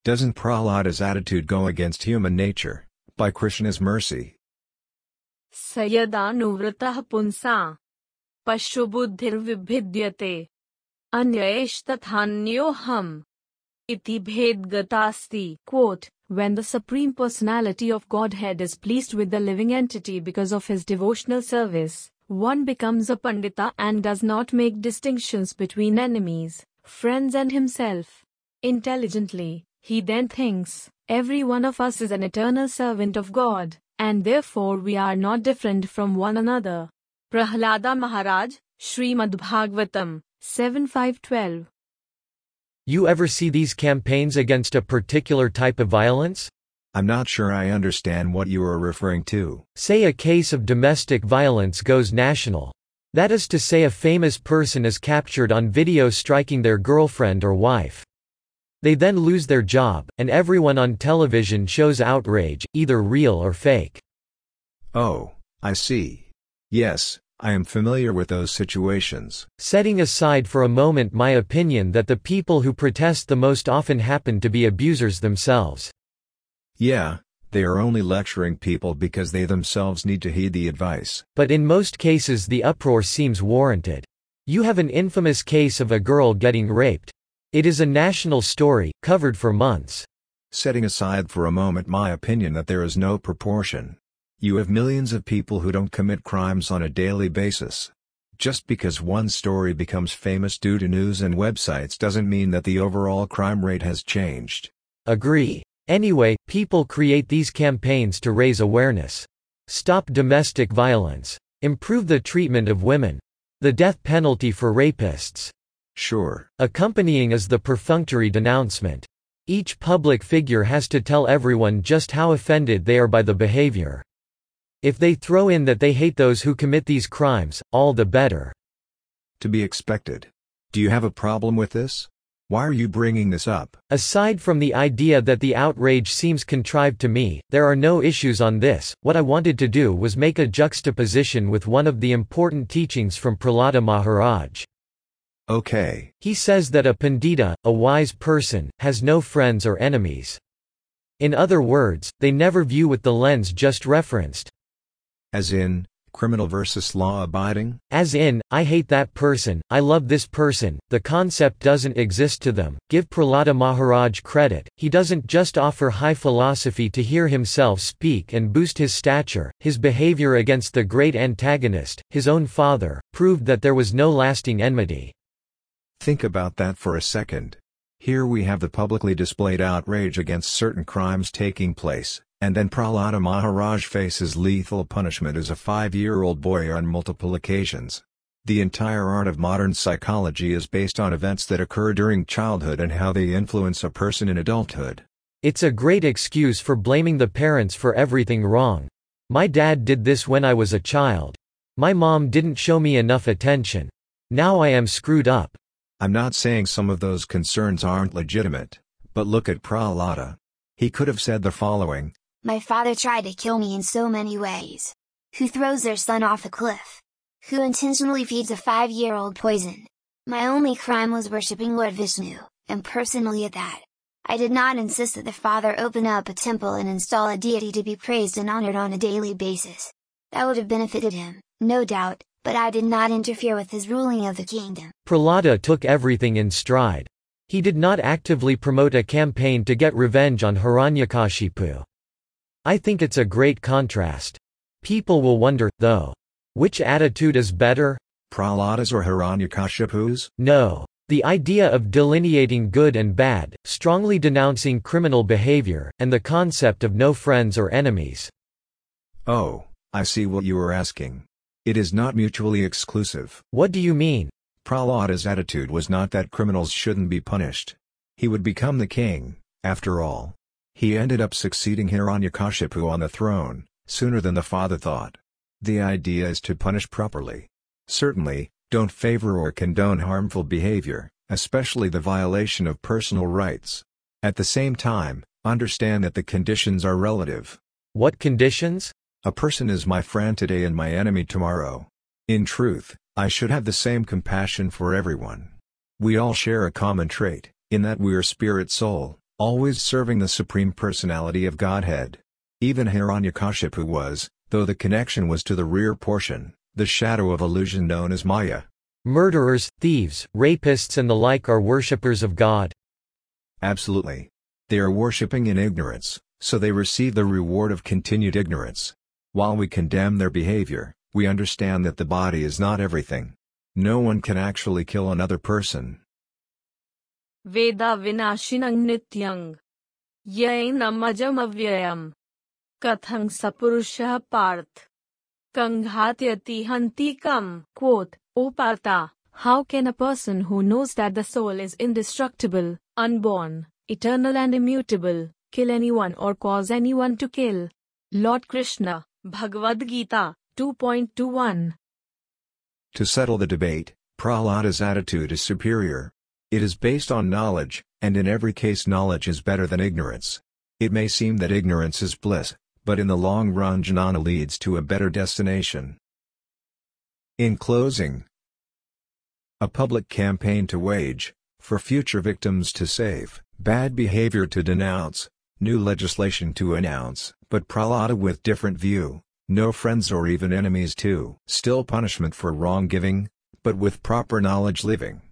Doesn't Prahlada's attitude go against human nature, by Krishna's mercy? Sayadanuvrtah punsa pashubudhirvibhidyate anyayeshtathanyoham iti bhedgatasti. Quote, when the Supreme Personality of Godhead is pleased with the living entity because of his devotional service, one becomes a Pandita and does not make distinctions between enemies, friends and himself. Intelligently, he then thinks, every one of us is an eternal servant of God, and therefore we are not different from one another. Prahlada Maharaj, Srimad Bhagavatam, 7.5-12. You ever see these campaigns against a particular type of violence? I'm not sure I understand what you are referring to. Say a case of domestic violence goes national. That is to say, a famous person is captured on video striking their girlfriend or wife. They then lose their job, and everyone on television shows outrage, either real or fake. Oh, I see. Yes, I am familiar with those situations. Setting aside for a moment my opinion that the people who protest the most often happen to be abusers themselves. Yeah, they are only lecturing people because they themselves need to heed the advice. But in most cases the uproar seems warranted. You have an infamous case of a girl getting raped. It is a national story, covered for months. Setting aside for a moment my opinion that there is no proportion. You have millions of people who don't commit crimes on a daily basis. Just because one story becomes famous due to news and websites doesn't mean that the overall crime rate has changed. Agree. Anyway, people create these campaigns to raise awareness. Stop domestic violence. Improve the treatment of women. The death penalty for rapists. Sure. Accompanying is the perfunctory denouncement. Each public figure has to tell everyone just how offended they are by the behavior. If they throw in that they hate those who commit these crimes, all the better. To be expected. Do you have a problem with this? Why are you bringing this up? Aside from the idea that the outrage seems contrived to me, there are no issues on this. What I wanted to do was make a juxtaposition with one of the important teachings from Prahlada Maharaj. Okay. He says that a Pandita, a wise person, has no friends or enemies. In other words, they never view with the lens just referenced. As in, criminal versus law-abiding? As in, I hate that person, I love this person, the concept doesn't exist to them. Give Prahlada Maharaj credit, he doesn't just offer high philosophy to hear himself speak and boost his stature. His behavior against the great antagonist, his own father, proved that there was no lasting enmity. Think about that for a second. Here we have the publicly displayed outrage against certain crimes taking place, and then Prahlada Maharaj faces lethal punishment as a 5-year-old boy on multiple occasions. The entire art of modern psychology is based on events that occur during childhood and how they influence a person in adulthood. It's a great excuse for blaming the parents for everything wrong. My dad did this when I was a child. My mom didn't show me enough attention. Now I am screwed up. I'm not saying some of those concerns aren't legitimate, but look at Prahlada. He could have said the following. My father tried to kill me in so many ways. Who throws their son off a cliff? Who intentionally feeds a 5-year-old poison? My only crime was worshipping Lord Vishnu, and personally at that. I did not insist that the father open up a temple and install a deity to be praised and honored on a daily basis. That would have benefited him, no doubt, but I did not interfere with his ruling of the kingdom. Prahlada took everything in stride. He did not actively promote a campaign to get revenge on Hiranyakashipu. I think it's a great contrast. People will wonder, though, which attitude is better? Prahlada's or Hiranyakashipu's? No. The idea of delineating good and bad, strongly denouncing criminal behavior, and the concept of no friends or enemies. Oh, I see what you are asking. It is not mutually exclusive. What do you mean? Prahlada's attitude was not that criminals shouldn't be punished. He would become the king, after all. He ended up succeeding Hiranyakashipu on the throne, sooner than the father thought. The idea is to punish properly. Certainly, don't favor or condone harmful behavior, especially the violation of personal rights. At the same time, understand that the conditions are relative. What conditions? A person is my friend today and my enemy tomorrow. In truth, I should have the same compassion for everyone. We all share a common trait, in that we are spirit soul, always serving the Supreme Personality of Godhead. Even Hiranyakashipu was, though the connection was to the rear portion, the shadow of illusion known as Maya. Murderers, thieves, rapists and the like are worshippers of God. Absolutely. They are worshipping in ignorance, so they receive the reward of continued ignorance. While we condemn their behavior, we understand that the body is not everything. No one can actually kill another person. Veda vinashinang nityang. Yainam ajam avyayam. Kathang sapurusha parth. Kanghatyati hantikam. Quote, O Partha, how can a person who knows that the soul is indestructible, unborn, eternal and immutable, kill anyone or cause anyone to kill? Lord Krishna, Bhagavad Gita, 2.21. To settle the debate, Prahlada's attitude is superior. It is based on knowledge, and in every case knowledge is better than ignorance. It may seem that ignorance is bliss, but in the long run jnana leads to a better destination. In closing, a public campaign to wage, for future victims to save, bad behavior to denounce, new legislation to announce, but Prahlada with different view, no friends or even enemies too. Still punishment for wronggiving, but with proper knowledge living.